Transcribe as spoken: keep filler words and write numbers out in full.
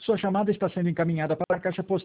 Sua chamada está sendo encaminhada para a caixa postal